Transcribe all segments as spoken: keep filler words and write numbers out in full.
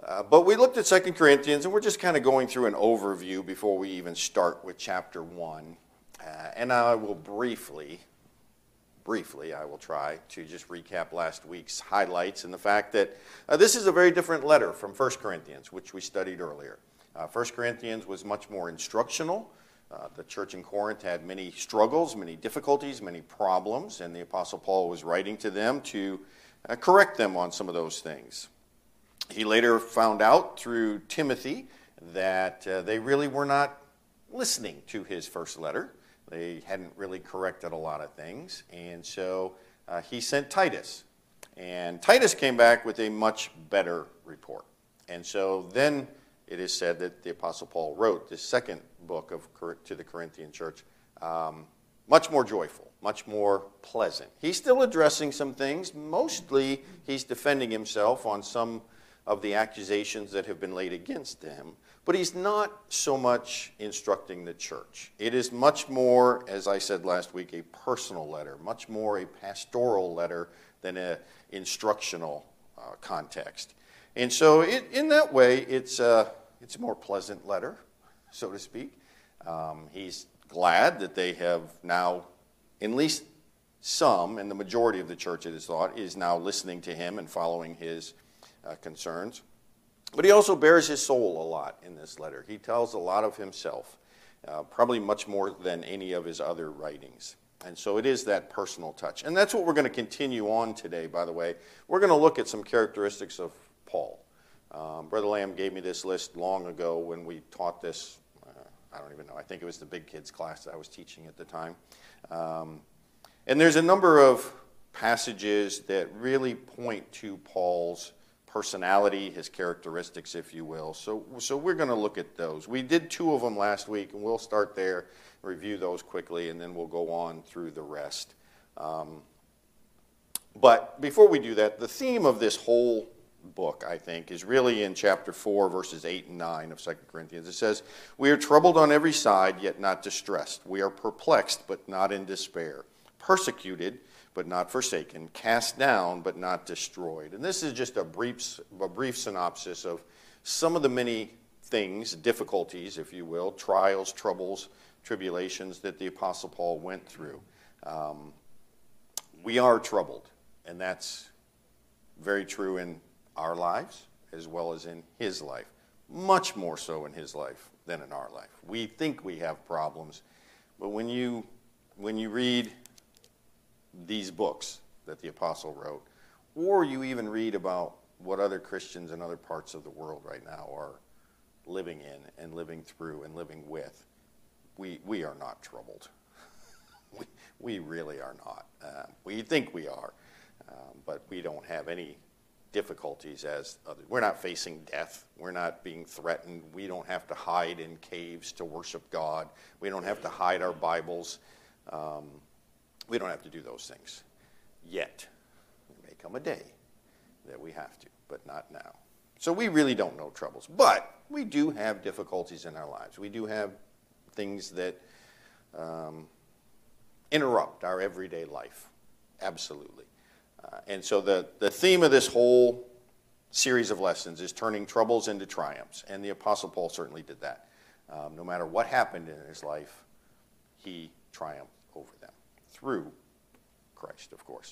Uh, but we looked at Second Corinthians, and we're just kind of going through an overview before we even start with chapter one. Uh, and I will briefly, briefly, I will try to just recap last week's highlights and the fact that uh, this is a very different letter from First Corinthians, which we studied earlier. Uh, First Corinthians was much more instructional. Uh, the church in Corinth had many struggles, many difficulties, many problems, and the Apostle Paul was writing to them to uh, correct them on some of those things. He later found out through Timothy that uh, they really were not listening to his first letter. They hadn't really corrected a lot of things, and so uh, he sent Titus. And Titus came back with a much better report. And so then it is said that the Apostle Paul wrote this second book of to the Corinthian church, um, much more joyful, much more pleasant. He's still addressing some things. Mostly he's defending himself on some of the accusations that have been laid against him, but he's not so much instructing the church. It is much more, as I said last week, a personal letter, much more a pastoral letter than an instructional uh, context. And so it, in that way, it's a, it's a more pleasant letter, so to speak. Um, he's glad that they have now, at least some, and the majority of the church, it is thought, is now listening to him and following his Uh, concerns. But he also bears his soul a lot in this letter. He tells a lot of himself, uh, probably much more than any of his other writings. And so it is that personal touch. And that's what we're going to continue on today, by the way. We're going to look at some characteristics of Paul. Um, Brother Lamb gave me this list long ago when we taught this. Uh, I don't even know. I think it was the big kids class that I was teaching at the time. Um, and there's a number of passages that really point to Paul's personality, his characteristics, if you will. So, so we're going to look at those. We did two of them last week, and we'll start there, review those quickly, and then we'll go on through the rest. Um, but before we do that, the theme of this whole book, I think, is really in chapter four, verses eight and nine of Second Corinthians. It says, "We are troubled on every side, yet not distressed. We are perplexed, but not in despair. Persecuted, but not forsaken, cast down, but not destroyed." And this is just a brief, a brief synopsis of some of the many things, difficulties, if you will, trials, troubles, tribulations that the Apostle Paul went through. Um, we are troubled, and that's very true in our lives as well as in his life. Much more so in his life than in our life. We think we have problems, but when you when you read these books that the apostle wrote, or you even read about what other Christians in other parts of the world right now are living in and living through and living with, we we are not troubled. we, we really are not. Uh, we think we are, um, but we don't have any difficulties as others. We're not facing death. We're not being threatened. We don't have to hide in caves to worship God. We don't have to hide our Bibles. Um, We don't have to do those things yet. There may come a day that we have to, but not now. So we really don't know troubles. But we do have difficulties in our lives. We do have things that um, interrupt our everyday life. Absolutely. Uh, and so the, the theme of this whole series of lessons is turning troubles into triumphs. And the Apostle Paul certainly did that. Um, no matter what happened in his life, he triumphed over them. Through Christ, of course.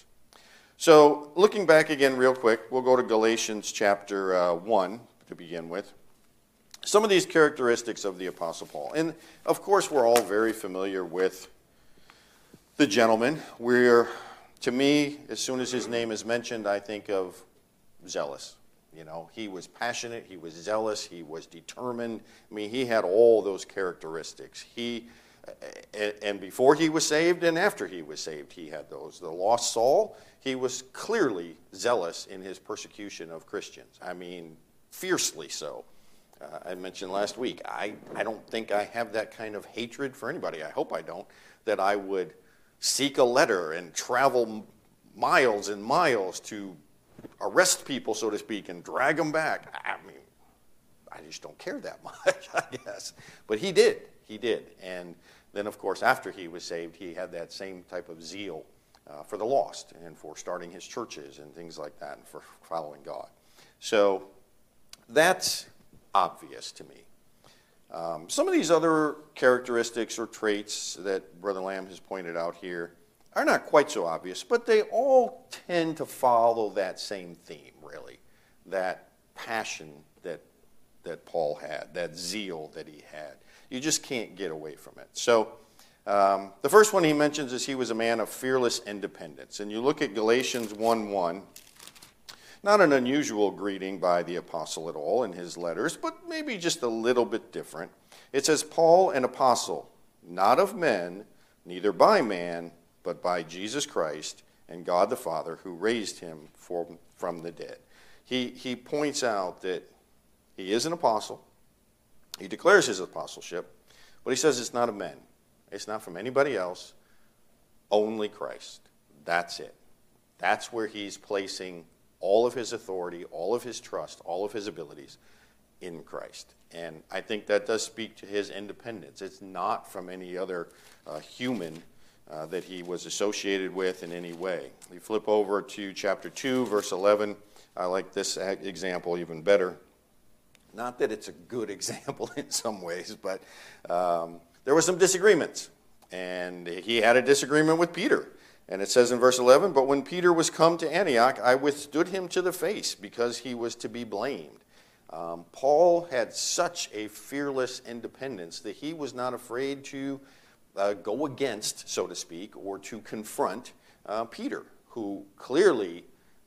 So, looking back again real quick, we'll go to Galatians chapter uh, one to begin with. Some of these characteristics of the Apostle Paul. And, of course, we're all very familiar with the gentleman. We're, to me, as soon as his name is mentioned, I think of zealous. You know, he was passionate, he was zealous, he was determined. I mean, he had all those characteristics. He... And before he was saved and after he was saved, he had those. The lost Saul, he was clearly zealous in his persecution of Christians. I mean, fiercely so. Uh, I mentioned last week, I, I don't think I have that kind of hatred for anybody. I hope I don't, that I would seek a letter and travel miles and miles to arrest people, so to speak, and drag them back. I mean, I just don't care that much, I guess. But he did. He did. And then, of course, after he was saved, he had that same type of zeal uh, for the lost and for starting his churches and things like that and for following God. So That's obvious to me. Um, some of these other characteristics or traits that Brother Lamb has pointed out here are not quite so obvious, but they all tend to follow that same theme, really. That passion that, that Paul had, that zeal that he had. You just can't get away from it. So um, the first one he mentions is he was a man of fearless independence. And you look at Galatians one one, not an unusual greeting by the apostle at all in his letters, but maybe just a little bit different. It says, Paul, an apostle, not of men, neither by man, but by Jesus Christ and God the Father, who raised him from, from the dead. He, he points out that he is an apostle. He declares his apostleship, but he says it's not of men. It's not from anybody else, only Christ. That's it. That's where he's placing all of his authority, all of his trust, all of his abilities in Christ. And I think that does speak to his independence. It's not from any other uh, human uh, that he was associated with in any way. We flip over to chapter two, verse eleven. I like this example even better. Not that it's a good example in some ways, but um, there were some disagreements. And he had a disagreement with Peter. And it says in verse eleven, but when Peter was come to Antioch, I withstood him to the face because he was to be blamed. Um, Paul had such a fearless independence that he was not afraid to uh, go against, so to speak, or to confront uh, Peter, who clearly,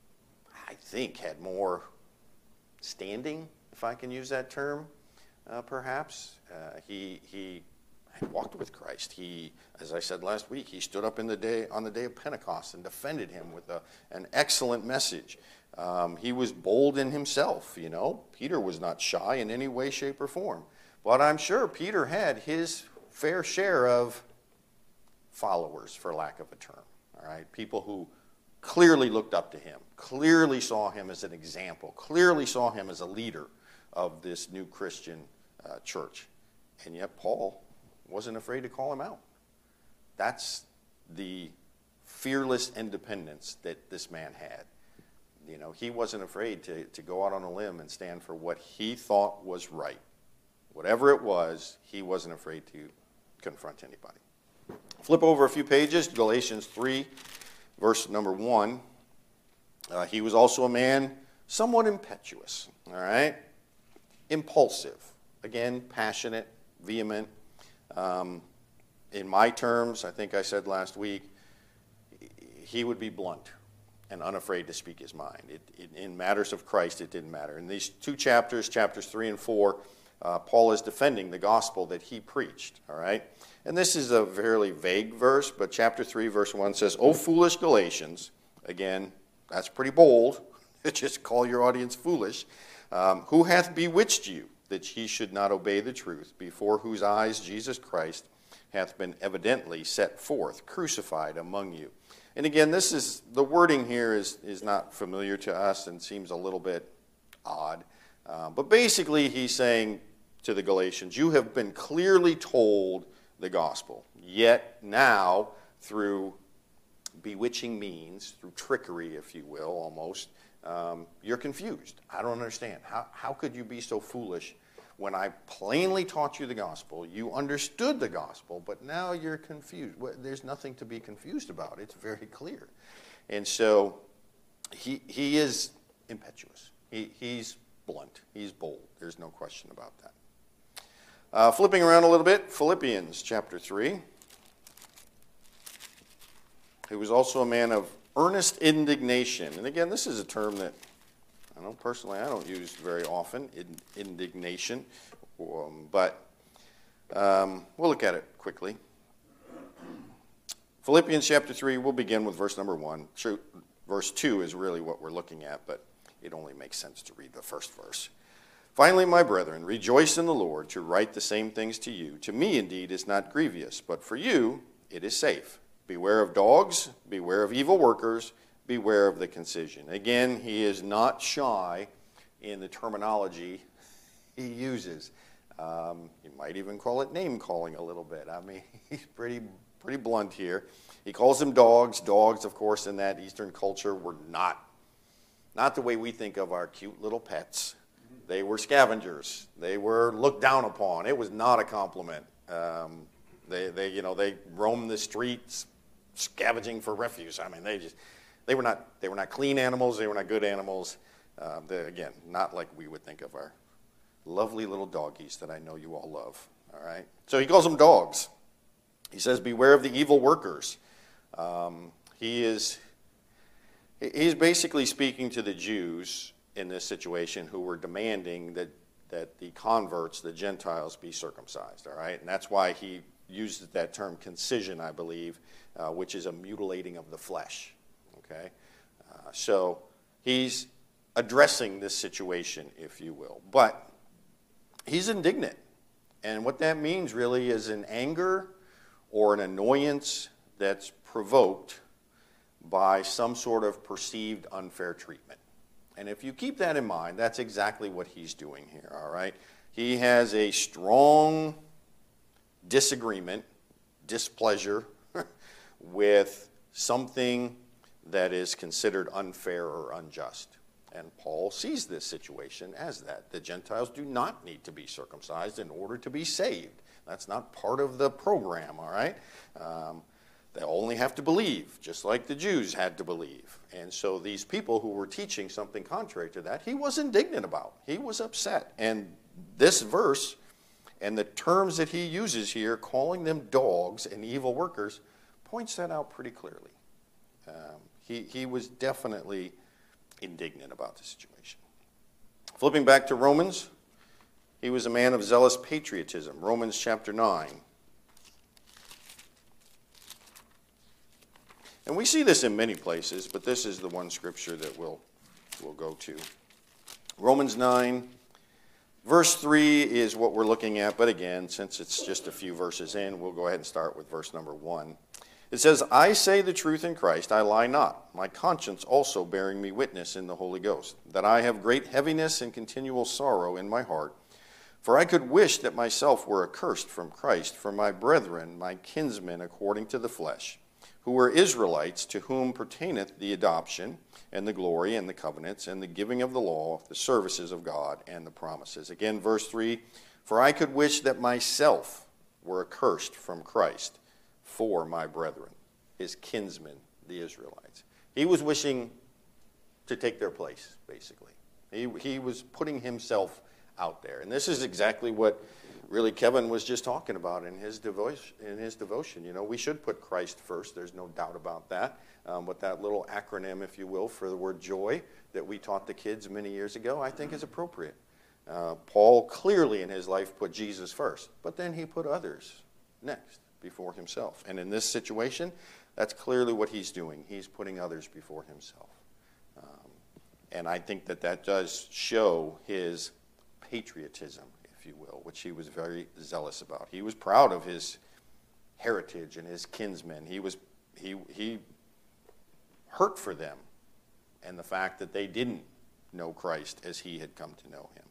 I think, had more standing, if I can use that term, uh, perhaps. Uh, he he had walked with Christ. He, as I said last week, he stood up in the day on the day of Pentecost and defended him with a, an excellent message. Um, he was bold in himself, you know. Peter was not shy in any way, shape, or form. But I'm sure Peter had his fair share of followers, for lack of a term, all right? People who clearly looked up to him, clearly saw him as an example, clearly saw him as a leader of this new Christian uh, church. And yet Paul wasn't afraid to call him out. That's the fearless independence that this man had. You know, he wasn't afraid to, to go out on a limb and stand for what he thought was right. Whatever it was, he wasn't afraid to confront anybody. Flip over a few pages, Galatians three, verse number one. Uh, he was also a man somewhat impetuous, all right? Impulsive. Again, passionate, vehement. Um, in my terms, I think I said last week, he would be blunt and unafraid to speak his mind. It, it, in matters of Christ, it didn't matter. In these two chapters, chapters three and four, uh, Paul is defending the gospel that he preached, all right? And this is a fairly vague verse, but chapter three, verse one says, O foolish Galatians, again, that's pretty bold, just call your audience foolish, um, who hath bewitched you, that ye should not obey the truth, before whose eyes Jesus Christ hath been evidently set forth, crucified among you. And again, this is, the wording here is, is not familiar to us and seems a little bit odd. Uh, but basically he's saying to the Galatians, you have been clearly told the gospel, yet now through bewitching means, through trickery, if you will, almost, um, you're confused. I don't understand. How, how could you be so foolish when I plainly taught you the gospel? You understood the gospel, but now you're confused. Well, there's nothing to be confused about. It's very clear. And so he, he is impetuous. He, he's blunt. He's bold. There's no question about that. Uh, flipping around a little bit, Philippians chapter three. He was also a man of earnest indignation. And again, this is a term that I know personally I don't use very often, indignation, um, but um, we'll look at it quickly. Philippians chapter three, we'll begin with verse number one. Verse two is really what we're looking at, but it only makes sense to read the first verse. Finally, my brethren, rejoice in the Lord. To write the same things to you, to me indeed is not grievous, but for you it is safe. Beware of dogs, beware of evil workers, beware of the concision. Again, he is not shy in the terminology he uses. Um, you might even call it name-calling a little bit. I mean, he's pretty pretty blunt here. He calls them dogs. Dogs, of course, in that Eastern culture were not, not the way we think of our cute little pets. They were scavengers. They were looked down upon. It was not a compliment. Um, they, they, you know, they roamed the streets scavenging for refuse. I mean, they just, they were not, they were not clean animals. They were not good animals. Uh, they, again, not like we would think of our lovely little doggies that I know you all love. All right. So he calls them dogs. He says, "Beware of the evil workers." Um, he is, he's basically speaking to the Jews in this situation who were demanding that, that the converts, the Gentiles, be circumcised, all right? And that's why he used that term concision, I believe, uh, which is a mutilating of the flesh, okay? Uh, so he's addressing this situation, if you will. But he's indignant. And what that means really is an anger or an annoyance that's provoked by some sort of perceived unfair treatment. And if you keep that in mind, that's exactly what he's doing here, all right? He has a strong disagreement, displeasure with something that is considered unfair or unjust. And Paul sees this situation as that. The Gentiles do not need to be circumcised in order to be saved. That's not part of the program, all right? Um, They only have to believe, just like the Jews had to believe. And so these people who were teaching something contrary to that, he was indignant about. He was upset. And this verse and the terms that he uses here, calling them dogs and evil workers, points that out pretty clearly. Um, he, he was definitely indignant about the situation. Flipping back to Romans, he was a man of zealous patriotism. Romans chapter nine. And we see this in many places, but this is the one scripture that we'll, we'll go to. Romans nine, verse three is what we're looking at, but again, since it's just a few verses in, we'll go ahead and start with verse number one. It says, "I say the truth in Christ, I lie not, my conscience also bearing me witness in the Holy Ghost, that I have great heaviness and continual sorrow in my heart. For I could wish that myself were accursed from Christ for my brethren, my kinsmen according to the flesh, who were Israelites, to whom pertaineth the adoption, and the glory, and the covenants, and the giving of the law, the services of God, and the promises." Again, verse three, "For I could wish that myself were accursed from Christ for my brethren," his kinsmen, the Israelites. He was wishing to take their place, basically. He, he was putting himself out there. And this is exactly what really Kevin was just talking about in his devotion. In his devotion, you know, we should put Christ first. There's no doubt about that. Um, but that little acronym, if you will, for the word joy that we taught the kids many years ago, I think is appropriate. Uh, Paul clearly in his life put Jesus first, but then he put others next before himself. And in this situation, that's clearly what he's doing. He's putting others before himself. Um, and I think that that does show his patriotism, if you will, which he was very zealous about. He was proud of his heritage and his kinsmen. He was he he hurt for them and the fact that they didn't know Christ as he had come to know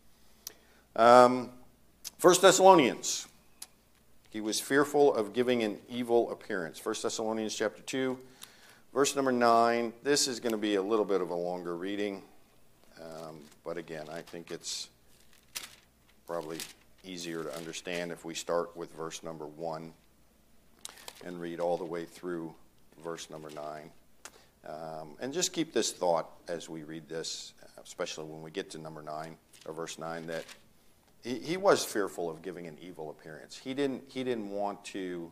him. Um, First Thessalonians. He was fearful of giving an evil appearance. First Thessalonians chapter two, verse number nine. This is going to be a little bit of a longer reading, um, but again, I think it's probably easier to understand if we start with verse number one and read all the way through verse number nine. Um, and just keep this thought as we read this, especially when we get to number nine, or verse nine, that he, he was fearful of giving an evil appearance. He didn't, he didn't want to,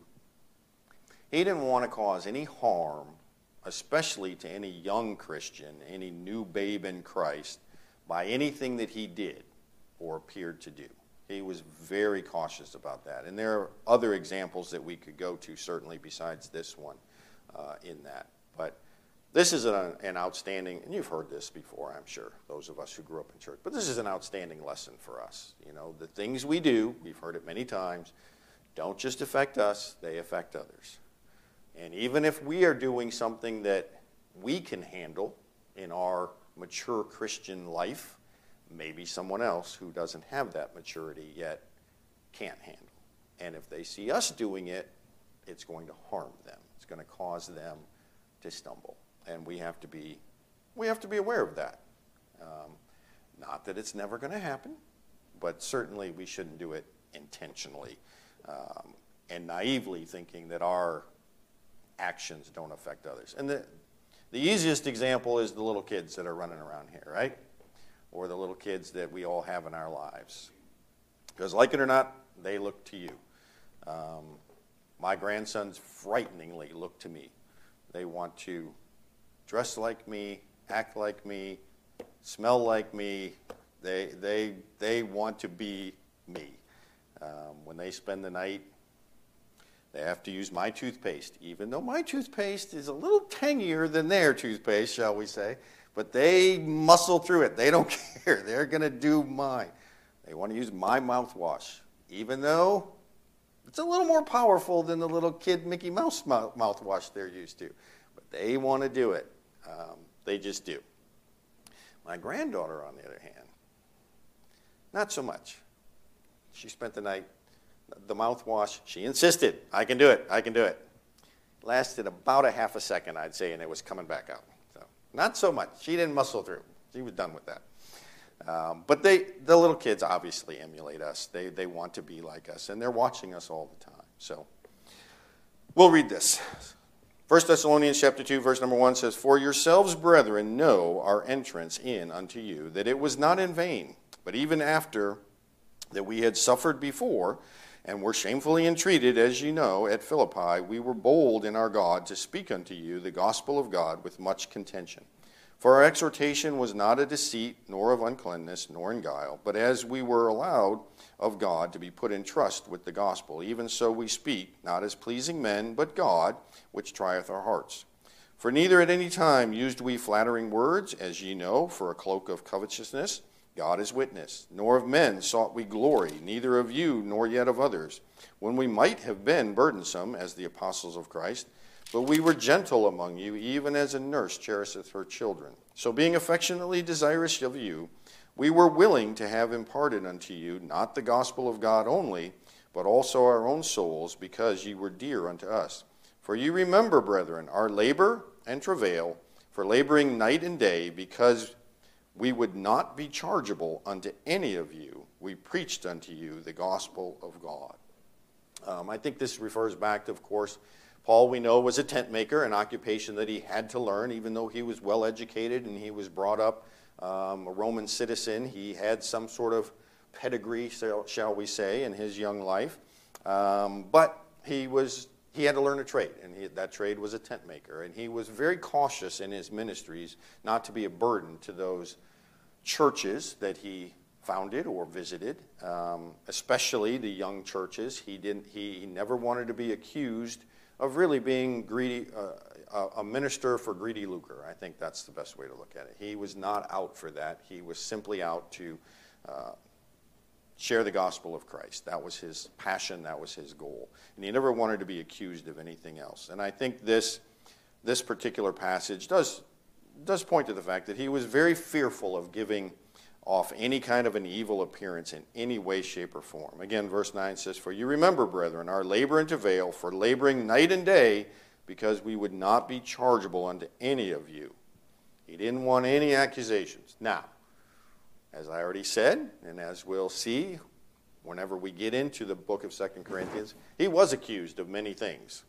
he didn't want to cause any harm, especially to any young Christian, any new babe in Christ, by anything that he did or appeared to do. He was very cautious about that. And there are other examples that we could go to, certainly besides this one uh, in that. But this is an, an outstanding, and you've heard this before, I'm sure, those of us who grew up in church, but this is an outstanding lesson for us. You know, the things we do, we've heard it many times, don't just affect us, they affect others. And even if we are doing something that we can handle in our mature Christian life, maybe someone else who doesn't have that maturity yet can't handle. And if they see us doing it, it's going to harm them. It's going to cause them to stumble. And we have to be, we have to be aware of that. Um, Not that it's never going to happen, but certainly we shouldn't do it intentionally um, and naively thinking that our actions don't affect others. And the, the easiest example is the little kids that are running around here, right? Or the little kids that we all have in our lives. Because like it or not, they look to you. Um, my grandsons frighteningly look to me. They want to dress like me, act like me, smell like me. They, they, they want to be me. Um, when they spend the night, they have to use my toothpaste, even though my toothpaste is a little tangier than their toothpaste, shall we say. But they muscle through it. They don't care. They're going to do mine. They want to use my mouthwash, even though it's a little more powerful than the little kid Mickey Mouse mouth- mouthwash they're used to. But they want to do it. Um, they just do. My granddaughter, on the other hand, not so much. She spent the night, the mouthwash, she insisted, I can do it, I can do it. Lasted about a half a second, I'd say, and it was coming back out. So not so much. She didn't muscle through. She was done with that. Um, but they, the little kids obviously emulate us. They, they want to be like us, and they're watching us all the time. So we'll read this. First Thessalonians chapter two, verse number one says, For yourselves, brethren, know our entrance in unto you, that it was not in vain, but even after that we had suffered before, and were shamefully entreated, as ye know, at Philippi, we were bold in our God to speak unto you the gospel of God with much contention. For our exhortation was not a deceit, nor of uncleanness, nor in guile, but as we were allowed of God to be put in trust with the gospel, even so we speak, not as pleasing men, but God, which trieth our hearts. For neither at any time used we flattering words, as ye know, for a cloak of covetousness. God is witness. Nor of men sought we glory, neither of you, nor yet of others, when we might have been burdensome, as the apostles of Christ. But we were gentle among you, even as a nurse cherisheth her children. So being affectionately desirous of you, we were willing to have imparted unto you not the gospel of God only, but also our own souls, because ye were dear unto us. For ye remember, brethren, our labor and travail, for laboring night and day, because we would not be chargeable unto any of you. We preached unto you the gospel of God. Um, I think this refers back to, of course, Paul, we know, was a tent maker, an occupation that he had to learn, even though he was well educated and he was brought up um, a Roman citizen. He had some sort of pedigree, shall we say, in his young life. Um, but he was he had to learn a trade, and he, that trade was a tent maker. And he was very cautious in his ministries not to be a burden to those churches that he founded or visited, um, especially the young churches. He didn't. He, he never wanted to be accused of really being greedy, uh, a minister for greedy lucre. I think that's the best way to look at it. He was not out for that. He was simply out to uh, share the gospel of Christ. That was his passion. That was his goal. And he never wanted to be accused of anything else. And I think this this particular passage does does point to the fact that he was very fearful of giving off any kind of an evil appearance in any way, shape, or form. Again, verse nine says, For you remember, brethren, our labor and travail, for laboring night and day, because we would not be chargeable unto any of you. He didn't want any accusations. Now, as I already said, and as we'll see whenever we get into the book of Second Corinthians, he was accused of many things.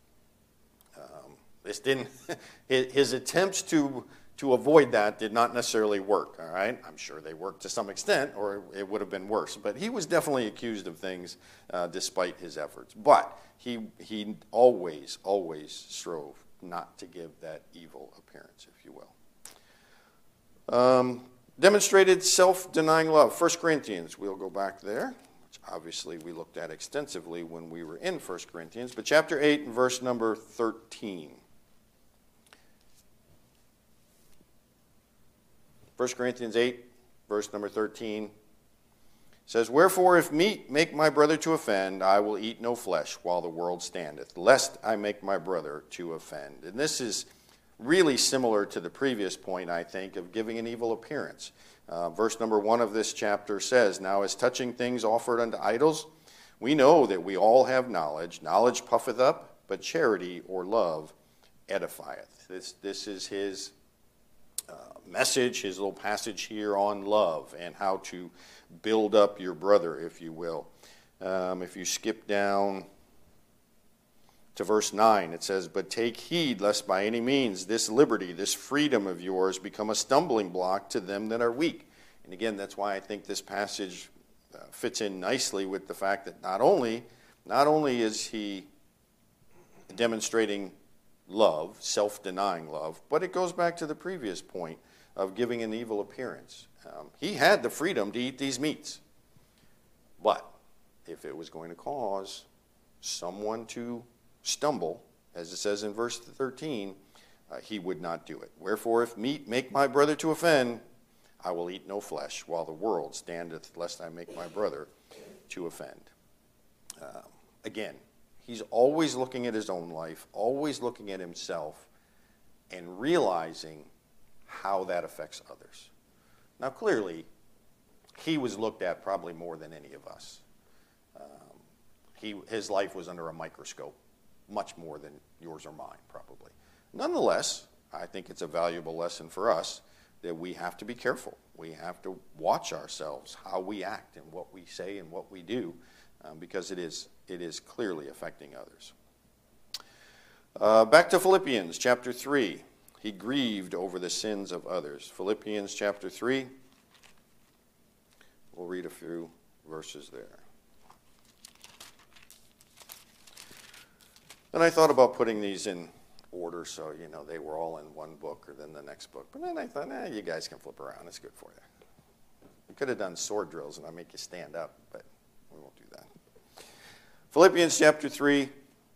Um, this didn't, his attempts to To avoid that did not necessarily work, all right? I'm sure they worked to some extent, or it would have been worse. But he was definitely accused of things uh, despite his efforts. But he, he always, always strove not to give that evil appearance, if you will. Um, demonstrated self-denying love. First Corinthians, we'll go back there, which obviously we looked at extensively when we were in First Corinthians. But chapter eight and verse number thirteen. First Corinthians eight, verse number thirteen, says, Wherefore, if meat make my brother to offend, I will eat no flesh while the world standeth, lest I make my brother to offend. And this is really similar to the previous point, I think, of giving an evil appearance. Uh, verse number one of this chapter says, Now as touching things offered unto idols, we know that we all have knowledge. Knowledge puffeth up, but charity or love edifieth. This, this is his... Um, message, his little passage here on love and how to build up your brother, if you will. Um, if you skip down to verse nine, it says, "But take heed lest by any means this liberty, this freedom of yours become a stumbling block to them that are weak." And again, that's why I think this passage uh, fits in nicely with the fact that not only, not only is he demonstrating love, self-denying love, but it goes back to the previous point of giving an evil appearance. Um, he had the freedom to eat these meats, but if it was going to cause someone to stumble, as it says in verse thirteen, uh, he would not do it. "Wherefore, if meat make my brother to offend, I will eat no flesh, while the world standeth, lest I make my brother to offend." Uh, again, he's always looking at his own life, always looking at himself, and realizing how that affects others. Now, clearly, he was looked at probably more than any of us. Um, he, his life was under a microscope, much more than yours or mine, probably. Nonetheless, I think it's a valuable lesson for us that we have to be careful. We have to watch ourselves, how we act and what we say and what we do, um, because it is, it is clearly affecting others. Uh, back to Philippians chapter three. He grieved over the sins of others. Philippians chapter three. We'll read a few verses there. And I thought about putting these in order so, you know, they were all in one book or then the next book. But then I thought, eh, you guys can flip around. It's good for you. We could have done sword drills and I make you stand up, but we won't do that. Philippians chapter three.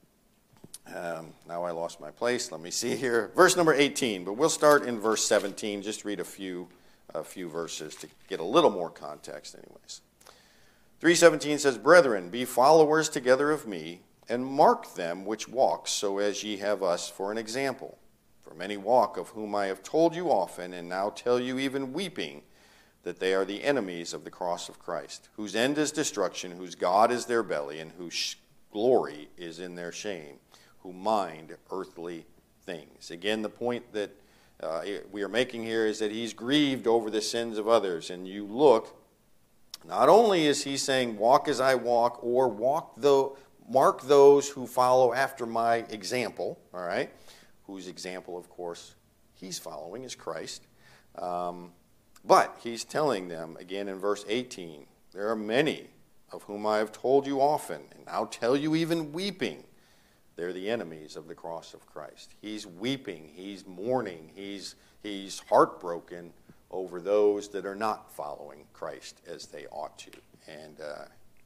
Um, now I lost my place. Let me see here. Verse number eighteen, but we'll start in verse seventeen. Just read a few, a few verses to get a little more context anyways. three seventeen says, "Brethren, be followers together of me, and mark them which walk, so as ye have us for an example. For many walk, of whom I have told you often, and now tell you even weeping, that they are the enemies of the cross of Christ, whose end is destruction, whose God is their belly, and whose glory is in their shame, who mind earthly things." Again, the point that uh, we are making here is that he's grieved over the sins of others. And you look, not only is he saying, "Walk as I walk," or walk though, mark those who follow after my example, all right, whose example, of course, he's following is Christ. Um, but he's telling them, again in verse eighteen, "There are many of whom I have told you often, and now tell you even weeping, they're the enemies of the cross of Christ." He's weeping, he's mourning, he's, he's heartbroken over those that are not following Christ as they ought to. And uh,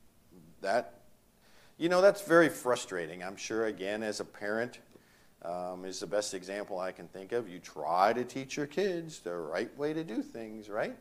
that, you know, that's very frustrating. I'm sure, again, as a parent, um, is the best example I can think of. You try to teach your kids the right way to do things, right?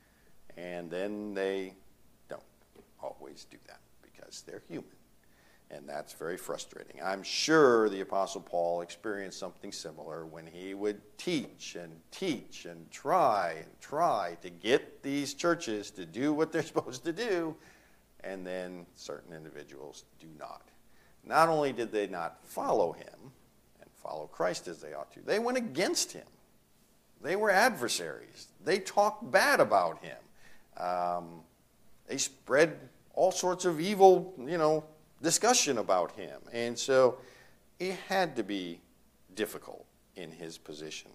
And then they don't always do that because they're human. And that's very frustrating. I'm sure the Apostle Paul experienced something similar when he would teach and teach and try and try to get these churches to do what they're supposed to do, and then certain individuals do not. Not only did they not follow him and follow Christ as they ought to, they went against him. They were adversaries. They talked bad about him. Um, they spread all sorts of evil, you know, discussion about him. And so it had to be difficult in his position.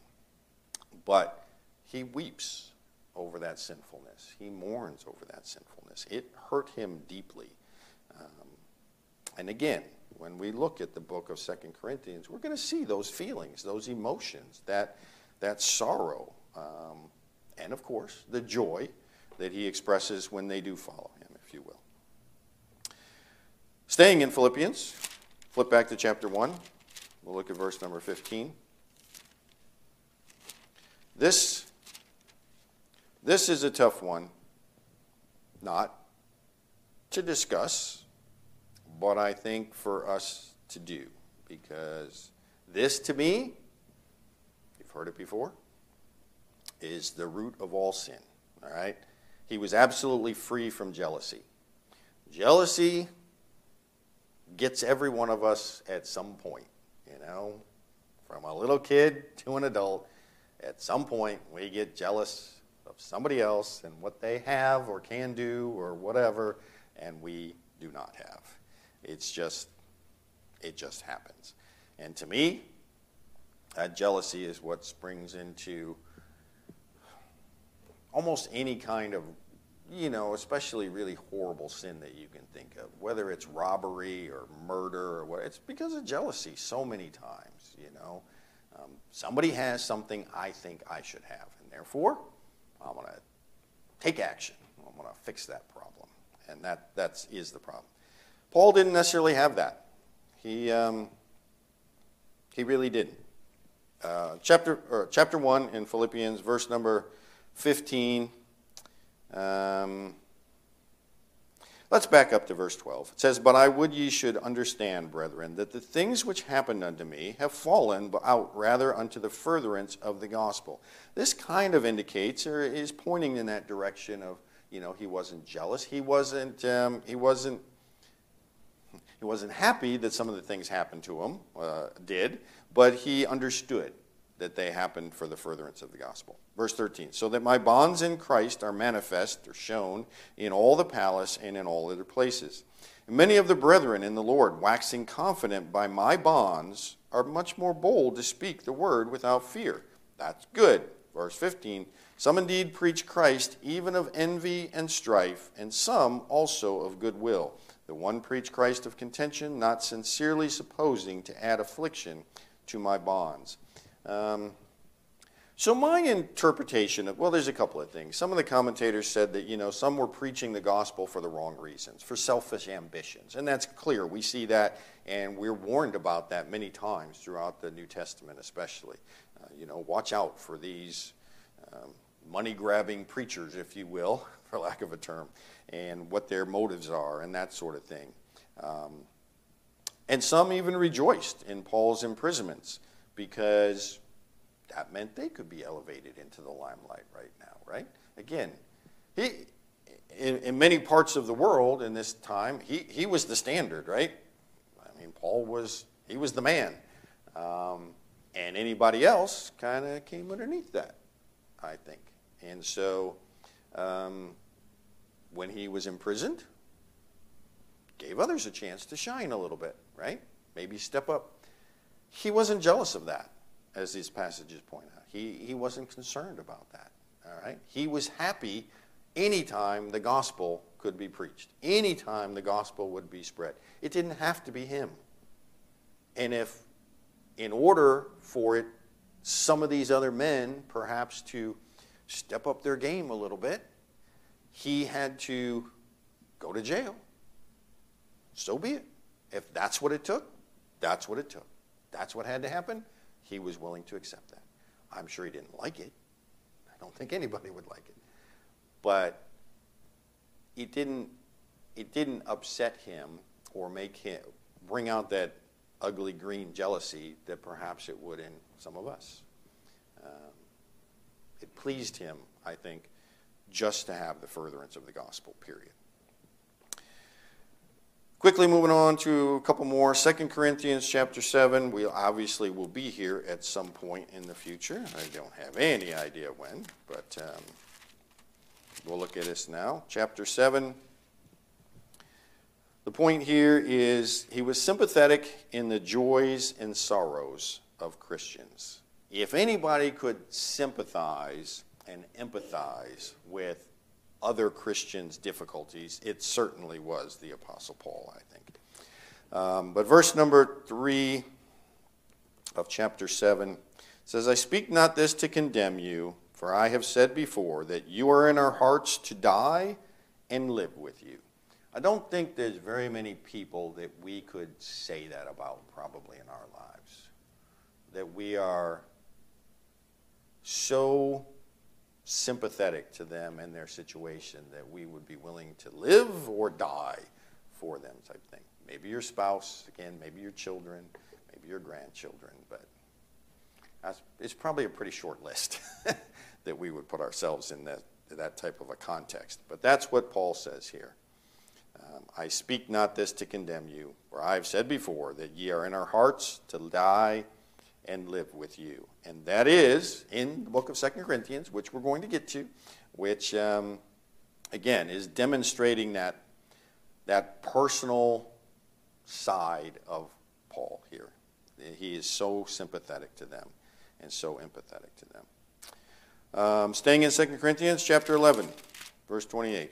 But he weeps over that sinfulness. He mourns over that sinfulness. It hurt him deeply. Um, and again, when we look at the book of Second Corinthians, we're going to see those feelings, those emotions, that, that sorrow, um, and of course, the joy that he expresses when they do follow him, if you will. Staying in Philippians, flip back to chapter one. We'll look at verse number fifteen. This, this is a tough one, not to discuss, but I think for us to do, because this, to me, you've heard it before, is the root of all sin. All right? He was absolutely free from jealousy. Jealousy gets every one of us at some point, you know, from a little kid to an adult. At some point, we get jealous of somebody else and what they have or can do or whatever, and we do not have. It's just, it just happens. And to me, that jealousy is what springs into almost any kind of, you know, especially really horrible sin that you can think of, whether it's robbery or murder or what. It's because of jealousy so many times, you know. Um, somebody has something I think I should have, and therefore, I'm going to take action. I'm going to fix that problem, and that that's, is the problem. Paul didn't necessarily have that. He um, he really didn't. Uh, chapter or chapter one in Philippians, verse number fifteen. Um, let's back up to verse twelve. It says, "But I would ye should understand, brethren, that the things which happened unto me have fallen out rather unto the furtherance of the gospel." This kind of indicates or is pointing in that direction of, you know, he wasn't jealous. He wasn't. Um, he wasn't. He wasn't happy that some of the things happened to him, uh, did, but he understood that they happened for the furtherance of the gospel. Verse thirteen, "So that my bonds in Christ are manifest or shown in all the palace and in all other places. And many of the brethren in the Lord, waxing confident by my bonds, are much more bold to speak the word without fear." That's good. Verse fifteen, "Some indeed preach Christ, even of envy and strife, and some also of goodwill. The one preach Christ of contention, not sincerely supposing to add affliction to my bonds." Um, so my interpretation of, well, there's a couple of things. Some of the commentators said that, you know, some were preaching the gospel for the wrong reasons, for selfish ambitions. And that's clear. We see that, and we're warned about that many times throughout the New Testament especially. Uh, you know, watch out for these um, money-grabbing preachers, if you will, for lack of a term, and what their motives are and that sort of thing. Um, and some even rejoiced in Paul's imprisonments, because that meant they could be elevated into the limelight right now, right? Again, he in, in many parts of the world in this time, he, he was the standard, right? I mean, Paul was, he was the man. Um, and anybody else kind of came underneath that, I think. And so um, when he was imprisoned, gave others a chance to shine a little bit, right? Maybe step up. He wasn't jealous of that, as these passages point out. He, he wasn't concerned about that, all right? He was happy anytime the gospel could be preached, anytime the gospel would be spread. It didn't have to be him. And if, in order for it, some of these other men perhaps to step up their game a little bit, he had to go to jail. So be it. If that's what it took, that's what it took. That's what had to happen. He was willing to accept that. I'm sure he didn't like it. I don't think anybody would like it. But it didn't, it didn't upset him or make him bring out that ugly green jealousy that perhaps it would in some of us. Um, it pleased him, I think, just to have the furtherance of the gospel, period. Quickly moving on to a couple more. Second Corinthians chapter seven. We obviously will be here at some point in the future. I don't have any idea when, but um, we'll look at this now. Chapter seven. The point here is he was sympathetic in the joys and sorrows of Christians. If anybody could sympathize and empathize with other Christians' difficulties, it certainly was the Apostle Paul, I think. Um, but verse number three of chapter seven says, "I speak not this to condemn you, for I have said before that you are in our hearts to die and live with you." I don't think there's very many people that we could say that about probably in our lives. That we are so sympathetic to them and their situation that we would be willing to live or die for them type thing. Maybe your spouse, again, maybe your children, maybe your grandchildren, but that's, it's probably a pretty short list that we would put ourselves in that, that type of a context. But that's what Paul says here. Um, "I speak not this to condemn you, for I have said before that ye are in our hearts to die and live with you. And that is in the book of Second Corinthians, which we're going to get to, which, um, again, is demonstrating that, that personal side of Paul here. He is so sympathetic to them and so empathetic to them. Um, staying in Second Corinthians chapter eleven, verse twenty-eight.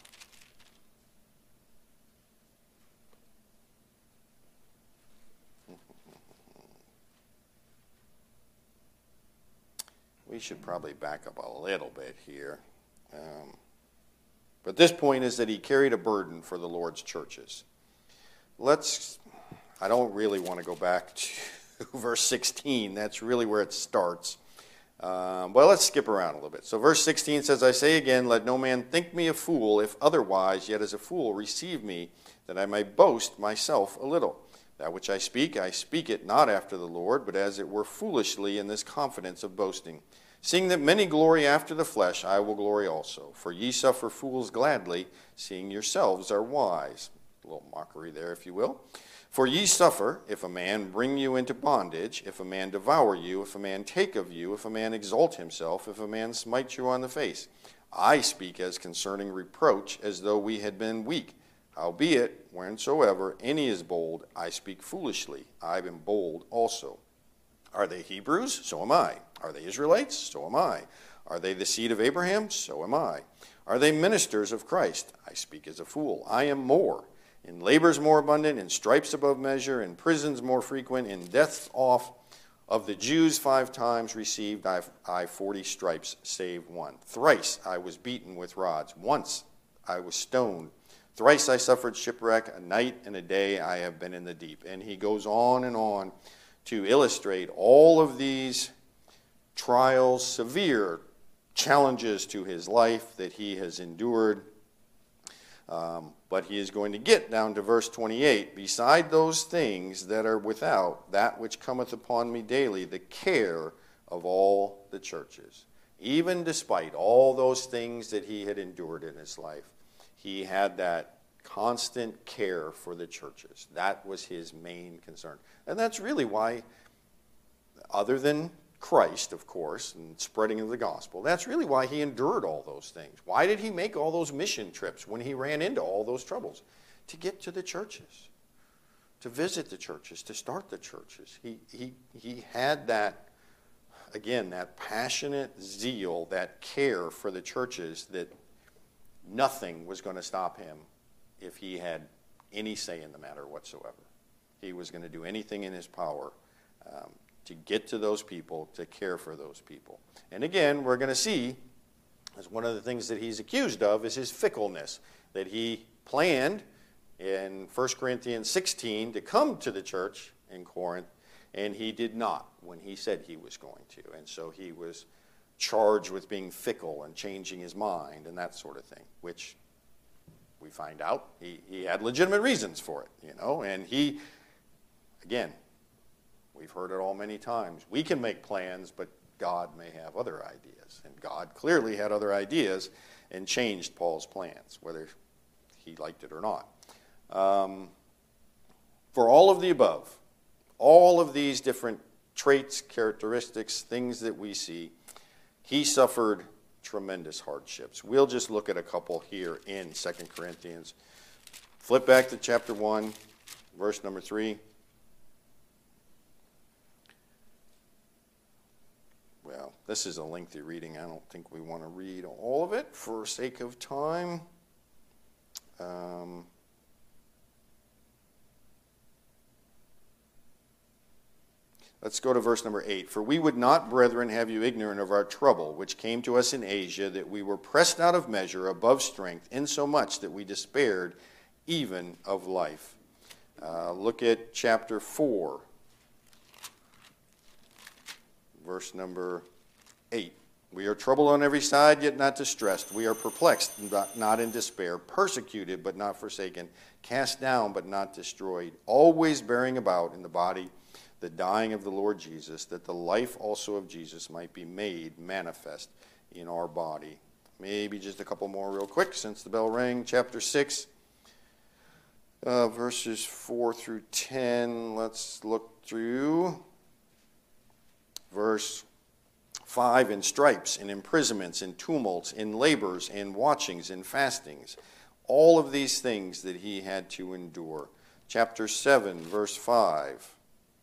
We should probably back up a little bit here. Um, but this point is that he carried a burden for the Lord's churches. Let's, I don't really want to go back to verse sixteen. That's really where it starts. Um, well, let's skip around a little bit. So verse sixteen says, I say again, let no man think me a fool, if otherwise, yet as a fool receive me, that I may boast myself a little. That which I speak, I speak it not after the Lord, but as it were foolishly in this confidence of boasting. Seeing that many glory after the flesh, I will glory also. For ye suffer fools gladly, seeing yourselves are wise. A little mockery there, if you will. For ye suffer, if a man bring you into bondage, if a man devour you, if a man take of you, if a man exalt himself, if a man smite you on the face. I speak as concerning reproach, as though we had been weak. Howbeit, whensoever any is bold, I speak foolishly. I am bold also. Are they Hebrews? So am I. Are they Israelites? So am I. Are they the seed of Abraham? So am I. Are they ministers of Christ? I speak as a fool. I am more. In labors more abundant, in stripes above measure, in prisons more frequent, in deaths oft. Of the Jews five times received I, I forty stripes, save one. Thrice I was beaten with rods. Once I was stoned. Thrice I suffered shipwreck. A night and a day I have been in the deep. And he goes on and on to illustrate all of these trials, severe challenges to his life that he has endured. Um, but he is going to get down to verse twenty-eight. Beside those things that are without, that which cometh upon me daily, the care of all the churches. Even despite all those things that he had endured in his life, he had that constant care for the churches. That was his main concern. And that's really why, other than Christ, of course, and spreading of the gospel, that's really why he endured all those things. Why did he make all those mission trips when he ran into all those troubles? To get to the churches, to visit the churches, to start the churches. He, he, he had that, again, that passionate zeal, that care for the churches that nothing was going to stop him if he had any say in the matter whatsoever. He was going to do anything in his power um, to get to those people, to care for those people. And again, we're going to see, as one of the things that he's accused of is his fickleness, that he planned in First Corinthians sixteen to come to the church in Corinth, and he did not when he said he was going to. And so he was charged with being fickle and changing his mind and that sort of thing, which we find out he, he had legitimate reasons for it, you know, and he, again, we've heard it all many times. We can make plans, but God may have other ideas. And God clearly had other ideas and changed Paul's plans, whether he liked it or not. Um, for all of the above, all of these different traits, characteristics, things that we see, he suffered tremendous hardships. We'll just look at a couple here in Second Corinthians. Flip back to chapter one, verse number three. Well, this is a lengthy reading. I don't think we want to read all of it for sake of time. Um, let's go to verse number eight. For we would not, brethren, have you ignorant of our trouble, which came to us in Asia, that we were pressed out of measure, above strength, insomuch that we despaired even of life. Uh, look at chapter four. Verse number eight. We are troubled on every side, yet not distressed. We are perplexed, not in despair. Persecuted, but not forsaken. Cast down, but not destroyed. Always bearing about in the body the dying of the Lord Jesus, that the life also of Jesus might be made manifest in our body. Maybe just a couple more real quick, since the bell rang. Chapter six, uh, verses four through ten. Let's look through. Verse five, in stripes, in imprisonments, in tumults, in labors, in watchings, in fastings. All of these things that he had to endure. Chapter seven, verse five.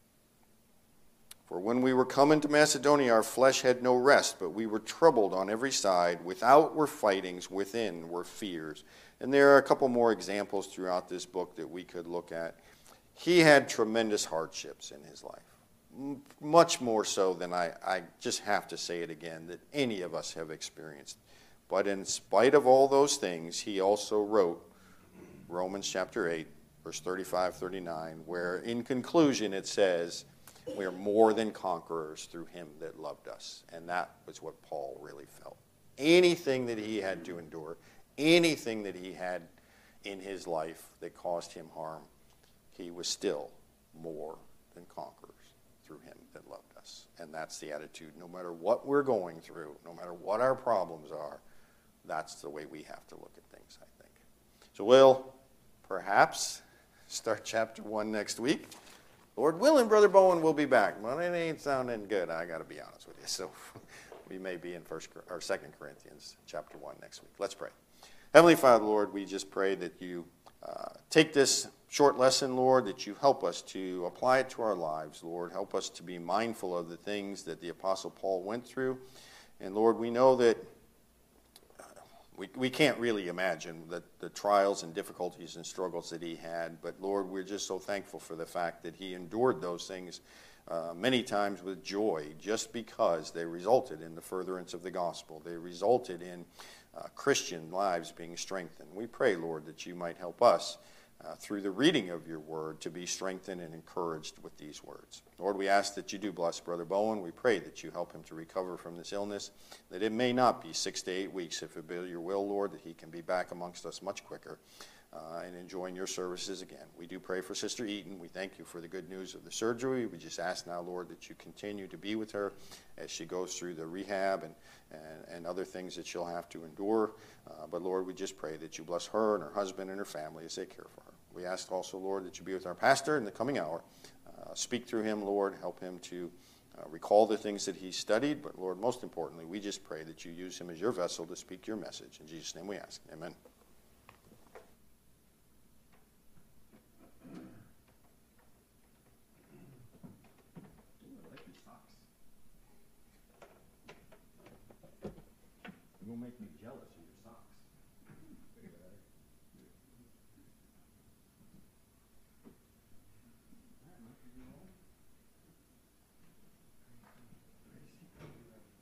For when we were come into Macedonia, our flesh had no rest, but we were troubled on every side. Without were fightings, within were fears. And there are a couple more examples throughout this book that we could look at. He had tremendous hardships in his life. M- much more so than I, I just have to say it again, that any of us have experienced. But in spite of all those things, he also wrote Romans chapter eight, verse thirty-five, thirty-nine, where in conclusion it says, we are more than conquerors through him that loved us. And that was what Paul really felt. Anything that he had to endure, anything that he had in his life that caused him harm, he was still more than conquerors through him that loved us. And that's the attitude. No matter what we're going through, no matter what our problems are, that's the way we have to look at things, I think. So we'll perhaps start chapter one next week. Lord willing, Brother Bowen will be back. Well, it ain't sounding good, I got to be honest with you. So we may be in First or Second Corinthians chapter one next week. Let's pray. Heavenly Father, Lord, we just pray that you uh, take this short lesson, Lord, that you help us to apply it to our lives, Lord. Help us to be mindful of the things that the Apostle Paul went through. And Lord, we know that We, we can't really imagine the, the trials and difficulties and struggles that he had. But, Lord, we're just so thankful for the fact that he endured those things uh, many times with joy just because they resulted in the furtherance of the gospel. They resulted in uh, Christian lives being strengthened. We pray, Lord, that you might help us uh, through the reading of your word to be strengthened and encouraged with these words. Lord, we ask that you do bless Brother Bowen. We pray that you help him to recover from this illness, that it may not be six to eight weeks, if it be your will, Lord, that he can be back amongst us much quicker uh, and enjoying your services again. We do pray for Sister Eaton. We thank you for the good news of the surgery. We just ask now, Lord, that you continue to be with her as she goes through the rehab and, and, and other things that she'll have to endure. Uh, but, Lord, we just pray that you bless her and her husband and her family as they care for her. We ask also, Lord, that you be with our pastor in the coming hour. Uh, speak through him, Lord. Help him to uh, recall the things that he studied. But, Lord, most importantly, we just pray that you use him as your vessel to speak your message. In Jesus' name we ask. Amen. You're going to make me jealous.